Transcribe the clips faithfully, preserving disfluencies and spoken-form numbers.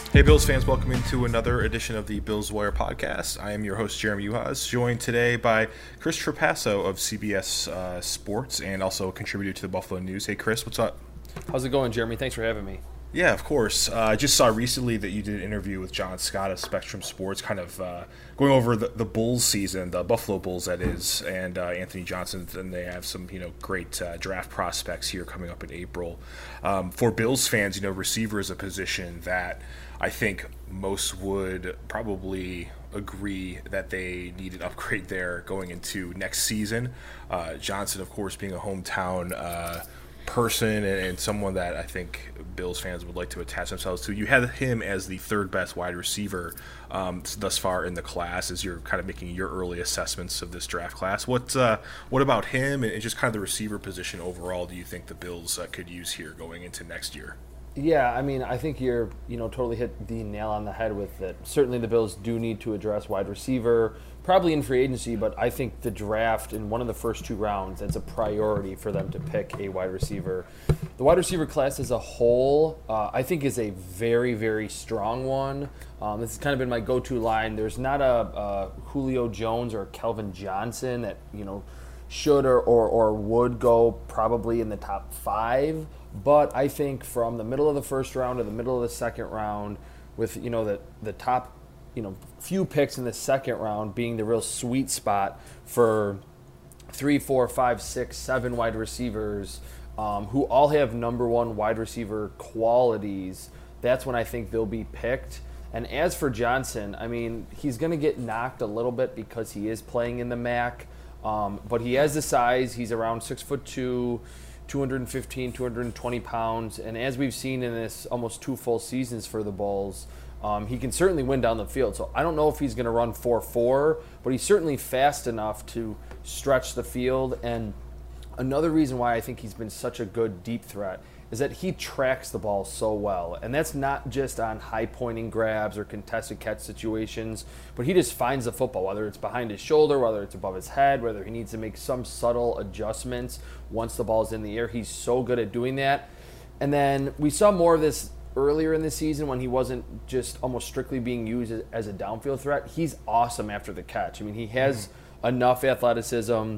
Hey Bills fans, welcome into another edition of the Bills Wire podcast. I am your host, Jeremy Uhas, joined today by Chris Trapasso of C B S uh, Sports and also a contributor to the Buffalo News. Hey Chris, what's up? How's it going, Jeremy? Thanks for having me. Yeah, of course. Uh, I just saw recently that you did an interview with John Scott of Spectrum Sports, kind of uh, going over the, the Bulls season, the Buffalo Bulls, that is, and uh, Anthony Johnson. And they have some, you know, great uh, draft prospects here coming up in April. Um, for Bills fans, you know, receiver is a position that I think most would probably agree that they need an upgrade there going into next season. Uh, Johnson, of course, being a hometown uh, person and, and someone that I think Bills fans would like to attach themselves to. You had him as the third best wide receiver um, thus far in the class as you're kind of making your early assessments of this draft class. What uh, what about him and just kind of the receiver position overall do you think the Bills uh, could use here going into next year? Yeah, I mean, I think you're, you know, totally hit the nail on the head with it. Certainly the Bills do need to address wide receiver, probably in free agency, but I think the draft in one of the first two rounds, it's a priority for them to pick a wide receiver. The wide receiver class as a whole, uh, I think is a very, very strong one. Um, this has kind of been my go-to line. There's not a, a Julio Jones or Kelvin Johnson that, you know, should or, or, or would go probably in the top five. But I think from the middle of the first round to the middle of the second round, with, you know, the, the top, you know, few picks in the second round being the real sweet spot for three, four, five, six, seven wide receivers um, who all have number one wide receiver qualities, that's when I think they'll be picked. And as for Johnson, I mean, he's going to get knocked a little bit because he is playing in the M A C, um, but he has the size. He's around six foot two. two fifteen, two twenty pounds, and as we've seen in this almost two full seasons for the Bulls, um, he can certainly win down the field. So I don't know if he's going to run four four, but he's certainly fast enough to stretch the field. And another reason why I think he's been such a good deep threat is that he tracks the ball so well. And that's not just on high-pointing grabs or contested catch situations, but he just finds the football, whether it's behind his shoulder, whether it's above his head, whether he needs to make some subtle adjustments once the ball's in the air. He's so good at doing that. And then we saw more of this earlier in the season when he wasn't just almost strictly being used as a downfield threat. He's awesome after the catch. I mean, he has mm-hmm. enough athleticism,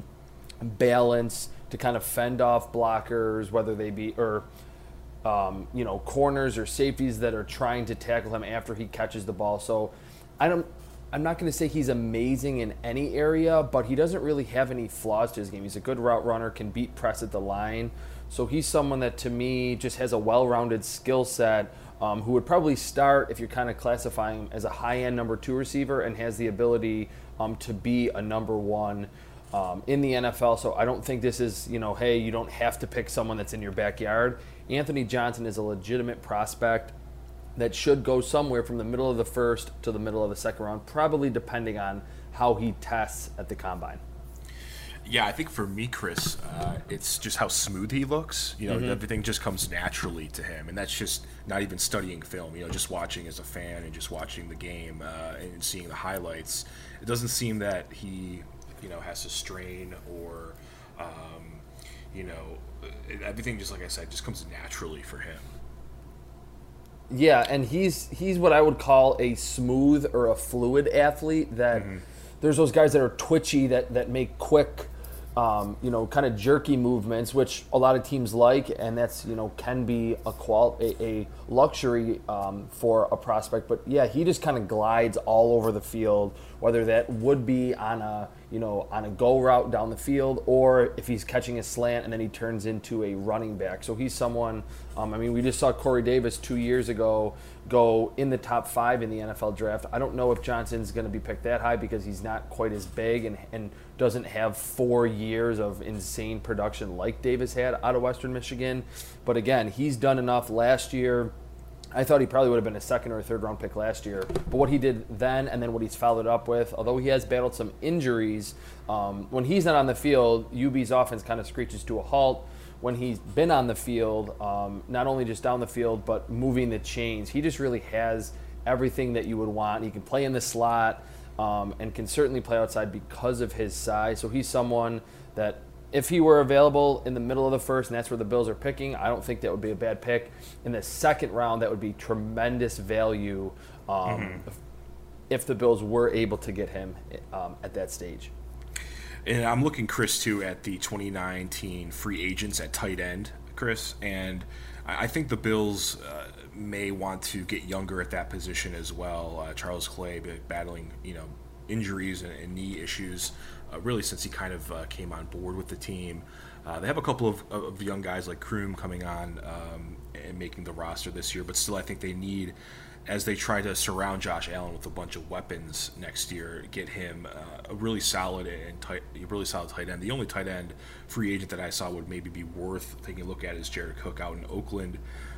balance to kind of fend off blockers, whether they be or um, you know, corners or safeties that are trying to tackle him after he catches the ball. So I don't I'm not going to say he's amazing in any area, but he doesn't really have any flaws to his game. He's a good route runner, can beat press at the line. So he's someone that, to me, just has a well-rounded skill set um, who would probably start, if you're kind of classifying him, as a high-end number two receiver and has the ability um, to be a number one um, in the N F L. So I don't think this is, you know, hey, you don't have to pick someone that's in your backyard. Anthony Johnson is a legitimate prospect that should go somewhere from the middle of the first to the middle of the second round, probably depending on how he tests at the combine. Yeah, I think for me, Chris, uh, it's just how smooth he looks. You know, mm-hmm. everything just comes naturally to him, and that's just not even studying film. You know, just watching as a fan and just watching the game uh, and seeing the highlights. It doesn't seem that he, you know, has to strain or, um, you know, everything just like I said just comes naturally for him. Yeah, and he's he's what I would call a smooth or a fluid athlete. That mm-hmm. there's those guys that are twitchy that that make quick, um, you know, kind of jerky movements, which a lot of teams like, and that's, you know, can be a qual a, a luxury um, for a prospect. But yeah, he just kind of glides all over the field, whether that would be on a you know on a go route down the field, or if he's catching a slant and then he turns into a running back. So he's someone. Um, I mean, we just saw Corey Davis two years ago go in the top five in the N F L draft. I don't know if Johnson's going to be picked that high because he's not quite as big and, and doesn't have four years of insane production like Davis had out of Western Michigan. But again, he's done enough last year. I thought he probably would have been a second or a third round pick last year. But what he did then and then what he's followed up with, although he has battled some injuries, um, when he's not on the field, U B's offense kind of screeches to a halt. When he's been on the field, um, not only just down the field, but moving the chains, he just really has everything that you would want. He can play in the slot um, and can certainly play outside because of his size. So he's someone that if he were available in the middle of the first, and that's where the Bills are picking, I don't think that would be a bad pick. In the second round, that would be tremendous value um, mm-hmm. if, if the Bills were able to get him um, at that stage. And I'm looking, Chris, too, at the twenty nineteen free agents at tight end, Chris, and I think the Bills uh, may want to get younger at that position as well. Uh, Charles Clay battling, you know, injuries and, and knee issues, uh, really since he kind of uh, came on board with the team. Uh, they have a couple of, of young guys like Kroom coming on um, and making the roster this year, but still I think they need, as they try to surround Josh Allen with a bunch of weapons next year, get him uh, a really solid and tight, a really solid tight end. The only tight end free agent that I saw would maybe be worth taking a look at is Jared Cook out in Oakland.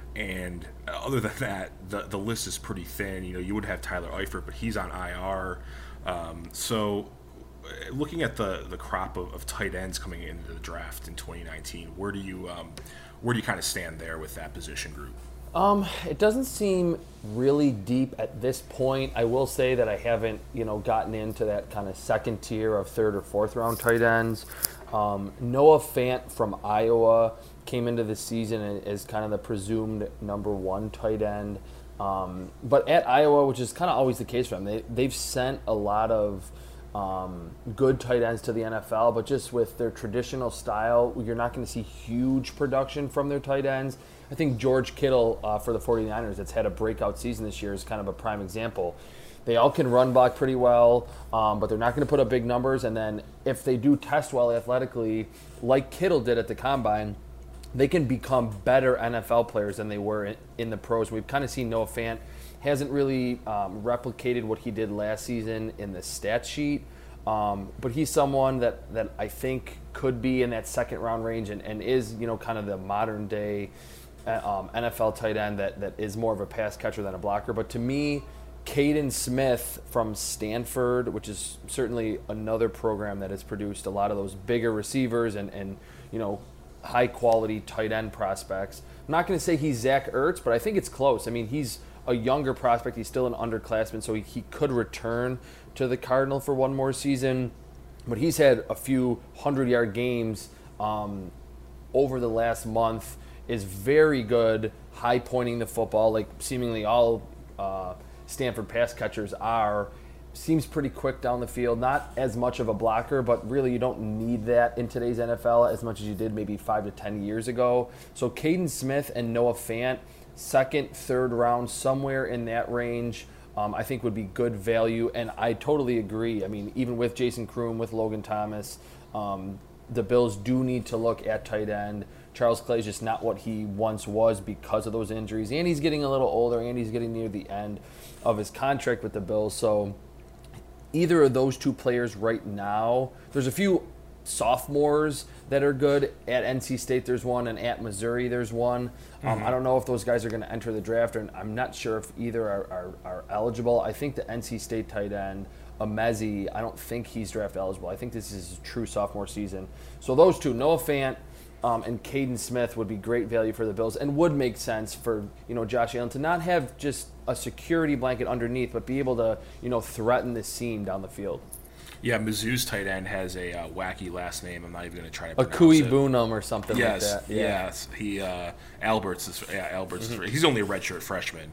And other than that, the the list is pretty thin. You know, you would have Tyler Eifert, but he's on I R. Um, so, looking at the the crop of, of tight ends coming into the draft in twenty nineteen, where do you um, where do you kind of stand there with that position group? Um, it doesn't seem really deep at this point. I will say that I haven't, you know, gotten into that kind of second tier of third or fourth round tight ends. Um, Noah Fant from Iowa came into the season as kind of the presumed number one tight end. Um, but at Iowa, which is kind of always the case for them, they, they've sent a lot of um, good tight ends to the N F L, but just with their traditional style, you're not going to see huge production from their tight ends. I think George Kittle uh, for the 49ers, that's had a breakout season this year, is kind of a prime example. They all can run block pretty well, um, but they're not going to put up big numbers. And then if they do test well athletically, like Kittle did at the Combine, they can become better N F L players than they were in, in the pros. We've kind of seen Noah Fant hasn't really um, replicated what he did last season in the stat sheet, um, but he's someone that, that I think could be in that second round range and, and is, you know, kind of the modern day um, N F L tight end that, that is more of a pass catcher than a blocker. But to me, Caden Smith from Stanford, which is certainly another program that has produced a lot of those bigger receivers and, and you know, high-quality tight end prospects. I'm not going to say he's Zach Ertz, but I think it's close. I mean, he's a younger prospect. He's still an underclassman, so he, he could return to the Cardinal for one more season. But he's had a few hundred-yard games um, over the last month, is very good high-pointing the football, like seemingly all uh, Stanford pass catchers are. Seems pretty quick down the field. Not as much of a blocker, but really you don't need that in today's N F L as much as you did maybe five to ten years ago. So Caden Smith and Noah Fant, second, third round, somewhere in that range, um, I think would be good value. And I totally agree. I mean, even with Jason Kroom, with Logan Thomas, um, the Bills do need to look at tight end. Charles Clay is just not what he once was because of those injuries. And he's getting a little older, and he's getting near the end of his contract with the Bills. So either of those two players right now, there's a few sophomores that are good. At N C State there's one, and at Missouri there's one. Mm-hmm. Um, I don't know if those guys are going to enter the draft, and I'm not sure if either are, are, are eligible. I think the N C State tight end, Amezi, I don't think he's draft eligible. I think this is his true sophomore season. So those two, Noah Fant um, and Caden Smith, would be great value for the Bills and would make sense for, you know, Josh Allen to not have just a security blanket underneath, but be able to, you know, threaten the seam down the field. Yeah, Mizzou's tight end has a uh, wacky last name. I'm not even going to try to pronounce Akui it. Boonham or something yes, like that. Yeah. Yes, he uh, Alberts is yeah Alberts. Mm-hmm. is, he's only a redshirt freshman,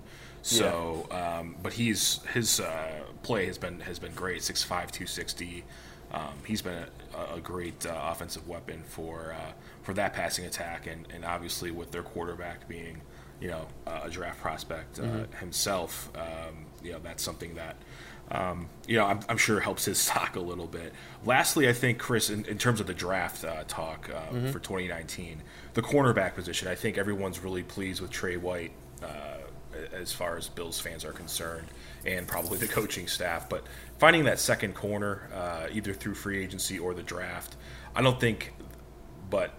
so yeah. um, but he's his uh, play has been has been great. six five, two sixty. Um, he's been a, a great uh, offensive weapon for uh, for that passing attack, and, and obviously with their quarterback being, you know, a draft prospect uh, mm-hmm. himself, um, you know, that's something that, um, you know, I'm, I'm sure helps his stock a little bit. Lastly, I think, Chris, in, in terms of the draft uh, talk uh, mm-hmm. for twenty nineteen, the cornerback position, I think everyone's really pleased with Trey White uh, as far as Bills fans are concerned, and probably the coaching staff. But finding that second corner, uh, either through free agency or the draft, I don't think, but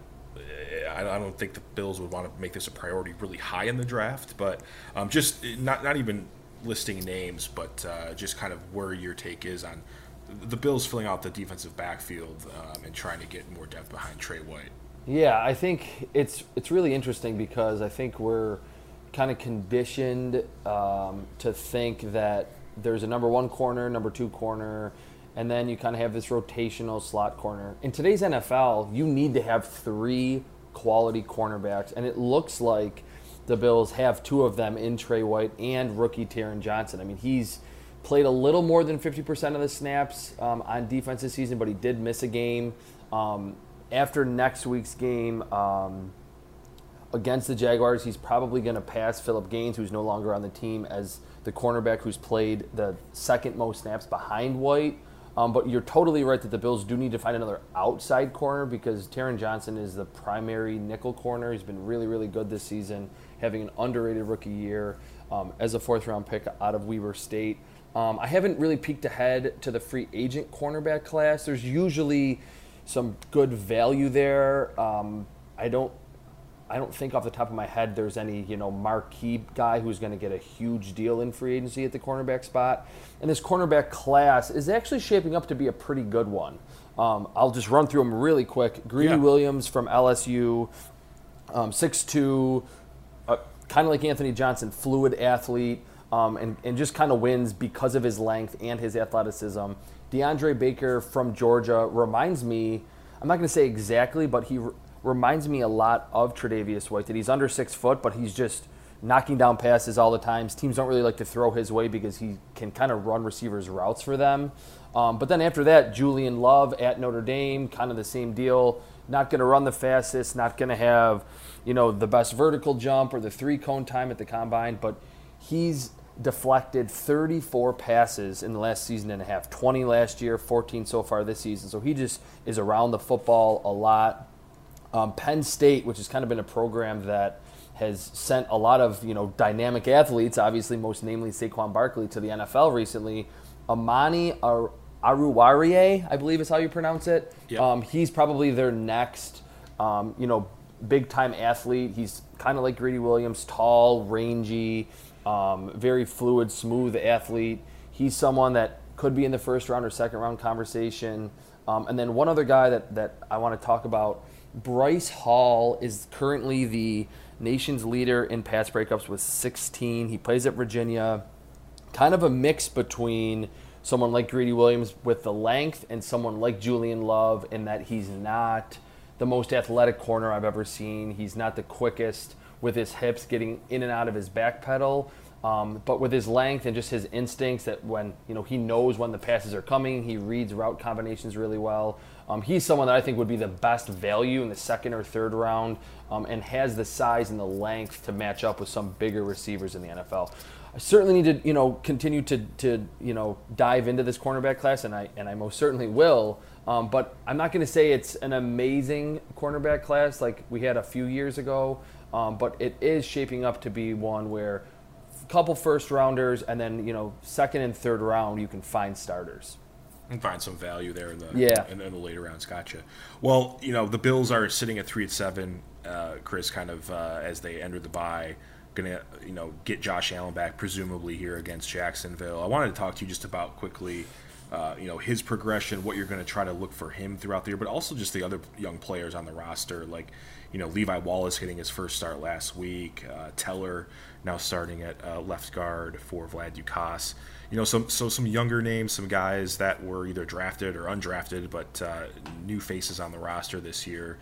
I don't think the Bills would want to make this a priority really high in the draft. But um, just not not even listing names, but uh, just kind of where your take is on the Bills filling out the defensive backfield um, and trying to get more depth behind Trey White. Yeah, I think it's it's really interesting because I think we're kind of conditioned um, to think that there's a number one corner, number two corner, and then you kind of have this rotational slot corner. In today's N F L, you need to have three quality cornerbacks, and it looks like the Bills have two of them in Trey White and rookie Taron Johnson. I mean, he's played a little more than fifty percent of the snaps um, on defense this season, but he did miss a game. Um, after next week's game um, against the Jaguars, he's probably going to pass Phillip Gaines, who's no longer on the team, as the cornerback who's played the second most snaps behind White. Um, but you're totally right that the Bills do need to find another outside corner because Taron Johnson is the primary nickel corner. He's been really, really good this season, having an underrated rookie year um, as a fourth-round pick out of Weber State. Um, I haven't really peeked ahead to the free agent cornerback class. There's usually some good value there. Um, I don't I don't think off the top of my head there's any, you know, marquee guy who's going to get a huge deal in free agency at the cornerback spot. And this cornerback class is actually shaping up to be a pretty good one. Um, I'll just run through them really quick. Greedy yeah. Williams from L S U, um, six two, uh, kind of like Anthony Johnson, fluid athlete, um, and, and just kind of wins because of his length and his athleticism. DeAndre Baker from Georgia reminds me, I'm not going to say exactly, but he re- reminds me a lot of Tre'Davious White, that he's under six foot, but he's just knocking down passes all the time. Teams don't really like to throw his way because he can kind of run receivers' routes for them. Um, but then after that, Julian Love at Notre Dame, kind of the same deal. Not going to run the fastest, not going to have, you know, the best vertical jump or the three-cone time at the combine, but he's deflected thirty-four passes in the last season and a half, twenty last year, fourteen so far this season. So he just is around the football a lot. Um, Penn State, which has kind of been a program that has sent a lot of, you know, dynamic athletes, obviously most namely Saquon Barkley, to the N F L recently. Amani Ar- Aruwariye, I believe is how you pronounce it. Yep. Um, he's probably their next, um, you know, big-time athlete. He's kind of like Greedy Williams, tall, rangy, um, very fluid, smooth athlete. He's someone that could be in the first round or second round conversation. Um, and then one other guy that, that I want to talk about, Bryce Hall is currently the nation's leader in pass breakups with sixteen. He plays at Virginia. Kind of a mix between someone like Greedy Williams with the length and someone like Julian Love in that he's not the most athletic corner I've ever seen. He's not the quickest with his hips getting in and out of his back pedal. Um, but with his length and just his instincts that when, you know, he knows when the passes are coming, he reads route combinations really well. Um, he's someone that I think would be the best value in the second or third round um, and has the size and the length to match up with some bigger receivers in the N F L. I certainly need to, you know, continue to, to you know, dive into this cornerback class, and I and I most certainly will. Um, but I'm not going to say it's an amazing cornerback class like we had a few years ago, um, but it is shaping up to be one where a couple first rounders and then, you know, second and third round you can find starters. And find some value there in the yeah. in, in the later rounds. Gotcha. Well, you know, the Bills are sitting at three and seven. Uh, Chris, kind of uh, as they enter the bye, gonna you know get Josh Allen back presumably here against Jacksonville. I wanted to talk to you just about quickly, uh, you know, his progression, what you're going to try to look for him throughout the year, but also just the other young players on the roster, like you know Levi Wallace getting his first start last week, uh, Teller now starting at uh, left guard for Vlad Ducasse. You know, some so some younger names, some guys that were either drafted or undrafted, but uh, new faces on the roster this year.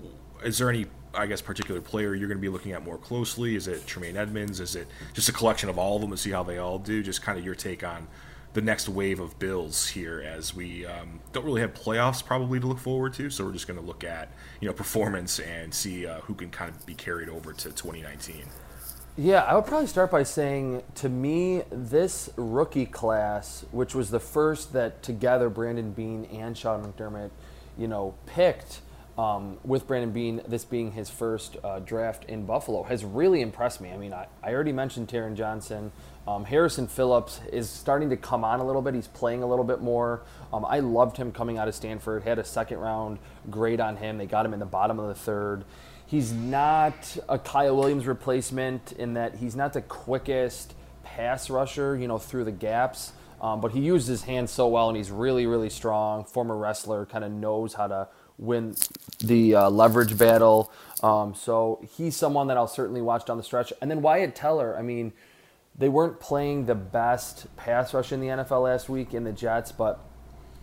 Is there any, I guess, particular player you're going to be looking at more closely? Is it Tremaine Edmonds? Is it just a collection of all of them to see how they all do? Just kind of your take on the next wave of Bills here, as we um, don't really have playoffs probably to look forward to, so we're just going to look at you know performance and see uh, who can kind of be carried over to twenty nineteen. Yeah, I would probably start by saying, to me, this rookie class, which was the first that together Brandon Beane and Sean McDermott, you know, picked, um, with Brandon Beane, this being his first uh, draft in Buffalo, has really impressed me. I mean, I, I already mentioned Taron Johnson. Um, Harrison Phillips is starting to come on a little bit. He's playing a little bit more. Um, I loved him coming out of Stanford, had a second round grade on him. They got him in the bottom of the third. He's not a Kyle Williams replacement in that he's not the quickest pass rusher, you know, through the gaps, um, but he uses his hands so well, and he's really, really strong. Former wrestler, kind of knows how to win the uh, leverage battle. Um, so he's someone that I'll certainly watch down the stretch. And then Wyatt Teller, I mean, they weren't playing the best pass rush in the N F L last week in the Jets, but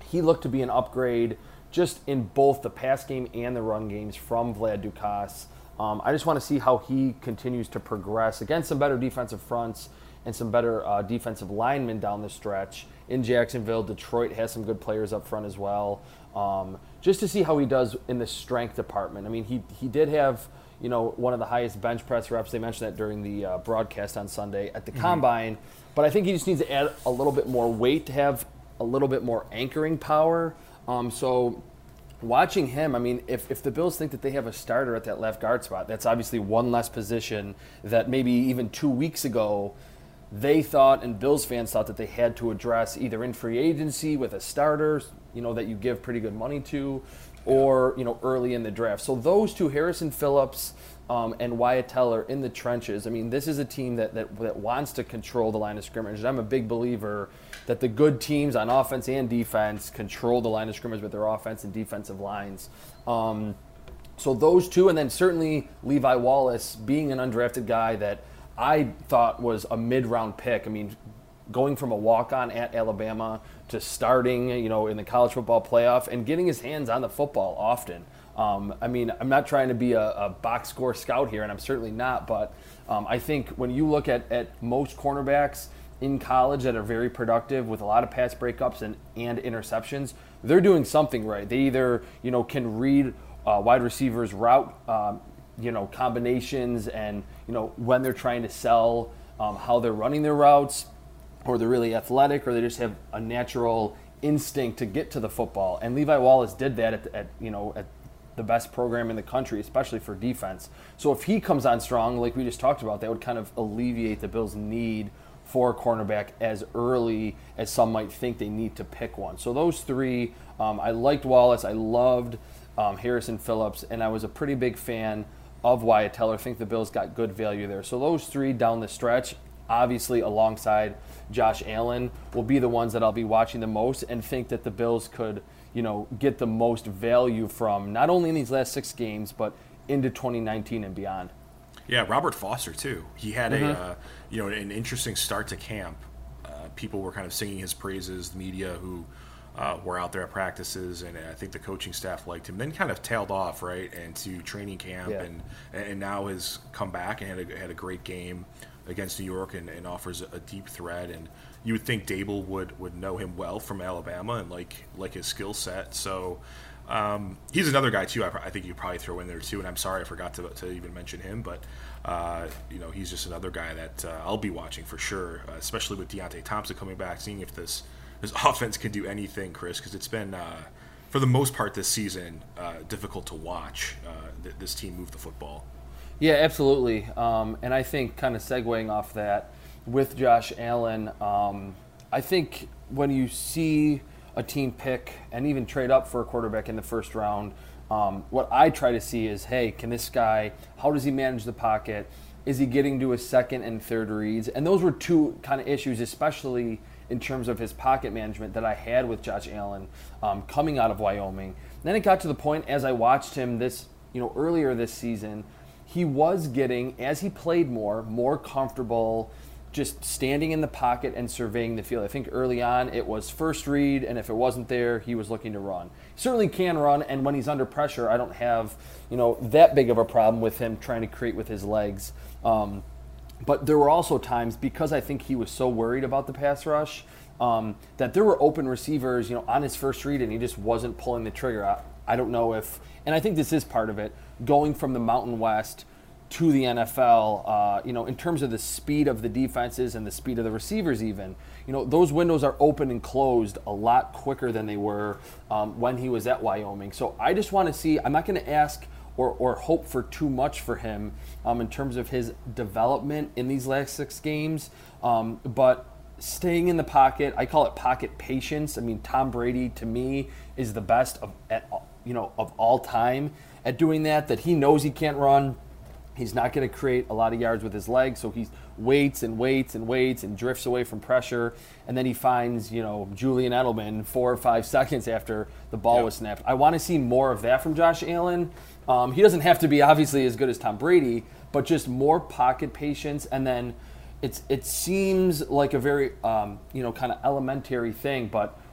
he looked to be an upgrade just in both the pass game and the run games from Vlad Dukas. Um, I just want to see how he continues to progress against some better defensive fronts and some better uh, defensive linemen down the stretch. In Jacksonville, Detroit has some good players up front as well. Um, just to see how he does in the strength department. I mean, he he did have, you know, one of the highest bench press reps. They mentioned that during the uh, broadcast on Sunday at the mm-hmm. Combine. But I think he just needs to add a little bit more weight to have a little bit more anchoring power. Um, so watching him, I mean, if, if the Bills think that they have a starter at that left guard spot, that's obviously one less position that maybe even two weeks ago they thought, and Bills fans thought, that they had to address either in free agency with a starter, you know, that you give pretty good money to, or, you know, early in the draft. So those two, Harrison Phillips um, and Wyatt Teller in the trenches, I mean, this is a team that, that, that wants to control the line of scrimmage. And I'm a big believer that the good teams on offense and defense control the line of scrimmage with their offense and defensive lines. Um, so those two, and then certainly Levi Wallace being an undrafted guy that I thought was a mid-round pick. I mean, going from a walk-on at Alabama to starting, you know, in the college football playoff and getting his hands on the football often. Um, I mean, I'm not trying to be a, a box score scout here, and I'm certainly not, but um, I think when you look at, at most cornerbacks in college that are very productive with a lot of pass breakups and, and interceptions, they're doing something right. They either, you know, can read uh, wide receivers' route, um, you know, combinations and, you know, when they're trying to sell, um, how they're running their routes, or they're really athletic, or they just have a natural instinct to get to the football. And Levi Wallace did that at, at you know, at the best program in the country, especially for defense. So if he comes on strong, like we just talked about, that would kind of alleviate the Bills' need for a cornerback as early as some might think they need to pick one. So those three, um, I liked Wallace. I loved um, Harrison Phillips, and I was a pretty big fan of Wyatt Teller. I think the Bills got good value there. So those three down the stretch, obviously alongside Josh Allen, will be the ones that I'll be watching the most and think that the Bills could, you know, get the most value from, not only in these last six games, but into twenty nineteen and beyond. Yeah, Robert Foster, too. He had Mm-hmm. a, uh, you know, an interesting start to camp. Uh, people were kind of singing his praises, the media who uh, were out there at practices, and I think the coaching staff liked him. Then kind of tailed off, right, into training camp, Yeah. and and now has come back and had a, had a great game against New York and, and offers a deep threat. And you would think Dable would, would know him well from Alabama and like like his skill set. So um, he's another guy, too, I, I think you probably throw in there, too. And I'm sorry I forgot to, to even mention him. But, uh, you know, he's just another guy that uh, I'll be watching for sure, uh, especially with Deontay Thompson coming back, seeing if this, this offense can do anything, Chris, because it's been, uh, for the most part this season, uh, difficult to watch uh, th- this team move the football. Yeah, absolutely. Um, and I think kind of segueing off that with Josh Allen, um, I think when you see a team pick and even trade up for a quarterback in the first round, um, what I try to see is, hey, can this guy, how does he manage the pocket? Is he getting to his second and third reads? And those were two kind of issues, especially in terms of his pocket management, that I had with Josh Allen um, coming out of Wyoming. Then it got to the point, as I watched him this, you know, earlier this season, he was getting, as he played more, more comfortable just standing in the pocket and surveying the field. I think early on it was first read, and if it wasn't there, he was looking to run. He certainly can run, and when he's under pressure, I don't have, you know, that big of a problem with him trying to create with his legs. Um, but there were also times, because I think he was so worried about the pass rush, um, that there were open receivers, you know, on his first read, and he just wasn't pulling the trigger. I, I don't know if, and I think this is part of it, going from the Mountain West to the N F L, uh, you know, in terms of the speed of the defenses and the speed of the receivers even, you know, those windows are open and closed a lot quicker than they were um, when he was at Wyoming. So I just want to see, I'm not going to ask or, or hope for too much for him um, in terms of his development in these last six games, um, but staying in the pocket, I call it pocket patience. I mean, Tom Brady, to me, is the best of, at, you know, of all time at doing that, that he knows he can't run. He's not going to create a lot of yards with his legs, so he waits and waits and waits and drifts away from pressure, and then he finds, you know, Julian Edelman four or five seconds after the ball yep. was snapped. I want to see more of that from Josh Allen. Um, he doesn't have to be obviously as good as Tom Brady, but just more pocket patience, and then it's it seems like a very um, you know, kind of elementary thing, but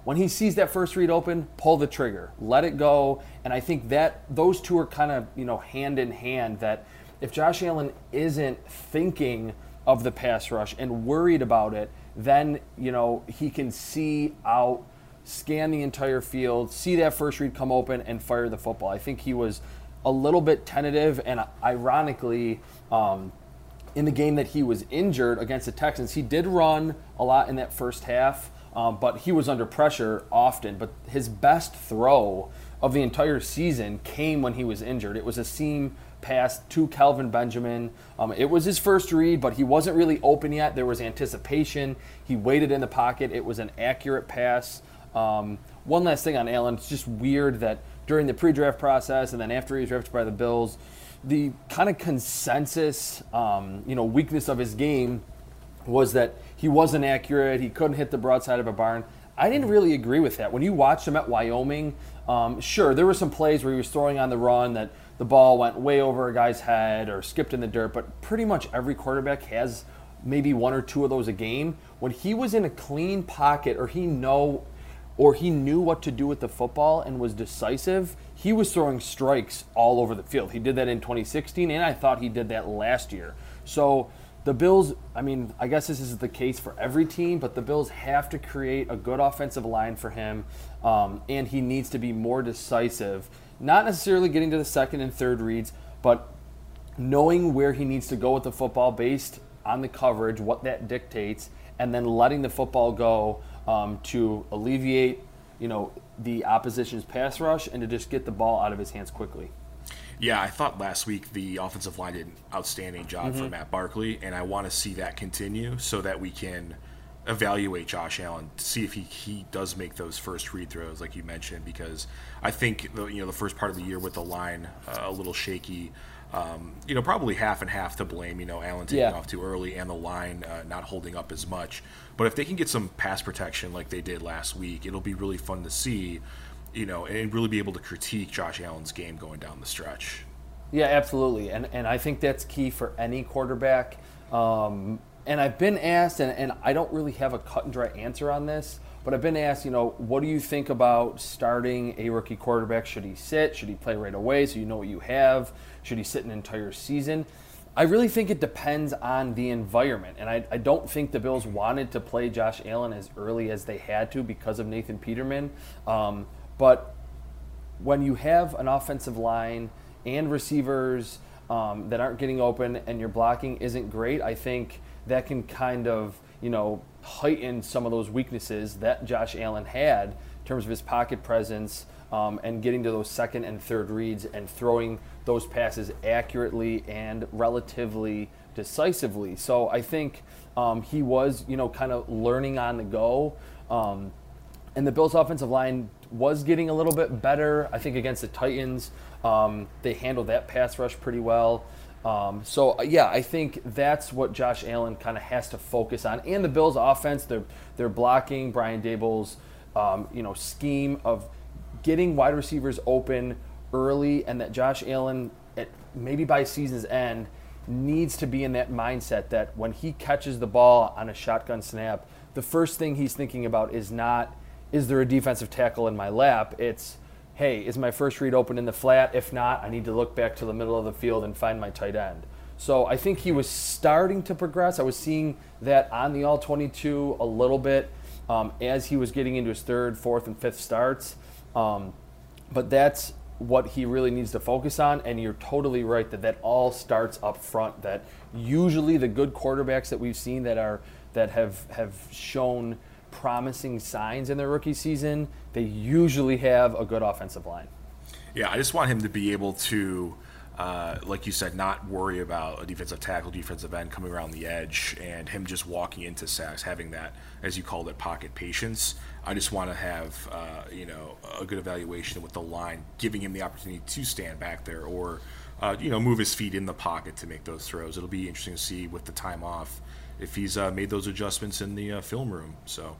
when he sees that first read open, pull the trigger, let it go. And I think that those two are kind of, you know, hand in hand, that if Josh Allen isn't thinking of the pass rush and worried about it, then, you know, he can see out, scan the entire field, see that first read come open, and fire the football. I think he was a little bit tentative, and ironically, um, in the game that he was injured against the Texans, he did run a lot in that first half, um, but he was under pressure often. But his best throw of the entire season came when he was injured. It was a seam pass to Kelvin Benjamin. Um, it was his first read, but he wasn't really open yet. There was anticipation. He waited in the pocket. It was an accurate pass. Um, one last thing on Allen. It's just weird that during the pre-draft process and then after he was drafted by the Bills, the kind of consensus, um, you know, weakness of his game was that he wasn't accurate. He couldn't hit the broadside of a barn. I didn't really agree with that. When you watched him at Wyoming, um, sure, there were some plays where he was throwing on the run that the ball went way over a guy's head or skipped in the dirt, but pretty much every quarterback has maybe one or two of those a game. When he was in a clean pocket, or he know, or he knew what to do with the football and was decisive, he was throwing strikes all over the field. He did that in twenty sixteen, and I thought he did that last year. So the Bills, I mean, I guess this is the case for every team, but the Bills have to create a good offensive line for him, um, and he needs to be more decisive. Not necessarily getting to the second and third reads, but knowing where he needs to go with the football based on the coverage, what that dictates, and then letting the football go um, to alleviate, you know, the opposition's pass rush and to just get the ball out of his hands quickly. Yeah, I thought last week the offensive line did an outstanding job Mm-hmm. for Matt Barkley, and I want to see that continue so that we can evaluate Josh Allen to see if he, he does make those first read throws like you mentioned, because I think the, you know, the first part of the year with the line uh, a little shaky, um, you know, probably half and half to blame, you know, Allen taking Yeah. off too early and the line uh, not holding up as much. But if they can get some pass protection like they did last week, it'll be really fun to see, you know, and really be able to critique Josh Allen's game going down the stretch. Yeah, absolutely. And and I think that's key for any quarterback. Um, and I've been asked, and, and I don't really have a cut and dry answer on this, but I've been asked, you know, what do you think about starting a rookie quarterback? Should he sit? Should he play right away so you know what you have? Should he sit an entire season? I really think it depends on the environment. And I, I don't think the Bills wanted to play Josh Allen as early as they had to because of Nathan Peterman. Um, but when you have an offensive line and receivers um, that aren't getting open and your blocking isn't great, I think that can kind of, you know, heighten some of those weaknesses that Josh Allen had in terms of his pocket presence um, and getting to those second and third reads and throwing those passes accurately and relatively decisively. So I think um, he was, you know, kind of learning on the go. Um, and the Bills' offensive line was getting a little bit better, I think, against the Titans. Um, they handled that pass rush pretty well. Um, so, yeah, I think that's what Josh Allen kind of has to focus on. And the Bills' offense, they're, they're blocking Brian Daboll's, um, you know, scheme of getting wide receivers open early, and that Josh Allen, at, maybe by season's end, needs to be in that mindset that when he catches the ball on a shotgun snap, the first thing he's thinking about is not, is there a defensive tackle in my lap? It's, hey, is my first read open in the flat? If not, I need to look back to the middle of the field and find my tight end. So I think he was starting to progress. I was seeing that on the all twenty-two a little bit um, as he was getting into his third, fourth, and fifth starts. Um, but that's what he really needs to focus on, and you're totally right that that all starts up front, that usually the good quarterbacks that we've seen that are that have, have shown promising signs in their rookie season, they usually have a good offensive line. Yeah, I just want him to be able to, uh, like you said, not worry about a defensive tackle, defensive end coming around the edge, and him just walking into sacks, having that, as you called it, pocket patience. I just want to have, uh, you know, a good evaluation with the line, giving him the opportunity to stand back there or, uh, you know, move his feet in the pocket to make those throws. It'll be interesting to see with the time off if he's uh, made those adjustments in the uh, film room. So,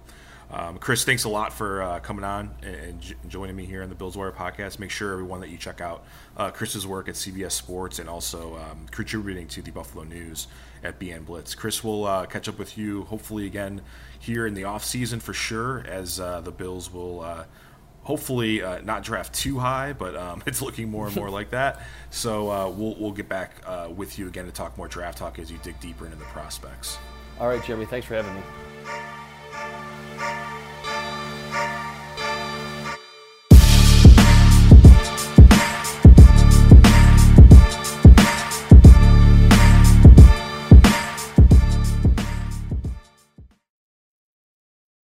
Um, Chris, thanks a lot for uh, coming on and, and j- joining me here on the Bills Wire podcast. Make sure everyone that you check out uh, Chris's work at C B S Sports and also um, contributing to the Buffalo News at B N Blitz. Chris, will uh, catch up with you hopefully again here in the off season for sure, as uh, the Bills will uh, hopefully uh, not draft too high, but um, it's looking more and more like that. So uh, we'll we'll get back uh, with you again to talk more draft talk as you dig deeper into the prospects. All right, Jeremy, thanks for having me.